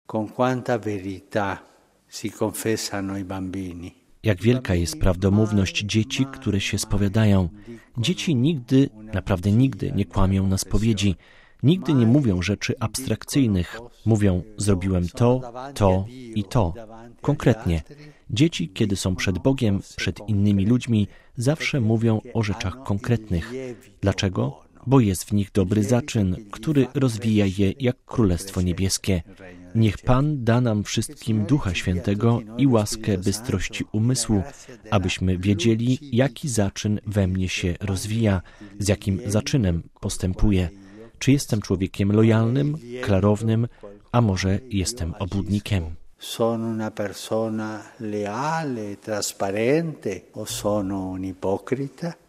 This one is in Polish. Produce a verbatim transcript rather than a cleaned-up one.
con quanta verità si confessano i bambini. Jak wielka jest prawdomówność dzieci, które się spowiadają. Dzieci nigdy, naprawdę nigdy nie kłamią na spowiedzi. Nigdy nie mówią rzeczy abstrakcyjnych. Mówią, zrobiłem to, to i to. Konkretnie. Dzieci, kiedy są przed Bogiem, przed innymi ludźmi, zawsze mówią o rzeczach konkretnych. Dlaczego? Bo jest w nich dobry zaczyn, który rozwija je jak Królestwo Niebieskie. Niech Pan da nam wszystkim Ducha Świętego i łaskę bystrości umysłu, abyśmy wiedzieli, jaki zaczyn we mnie się rozwija, z jakim zaczynem postępuję. Czy jestem człowiekiem lojalnym, klarownym, a może jestem obłudnikiem? Sono una persona leale, trasparente o sono un ipocrita?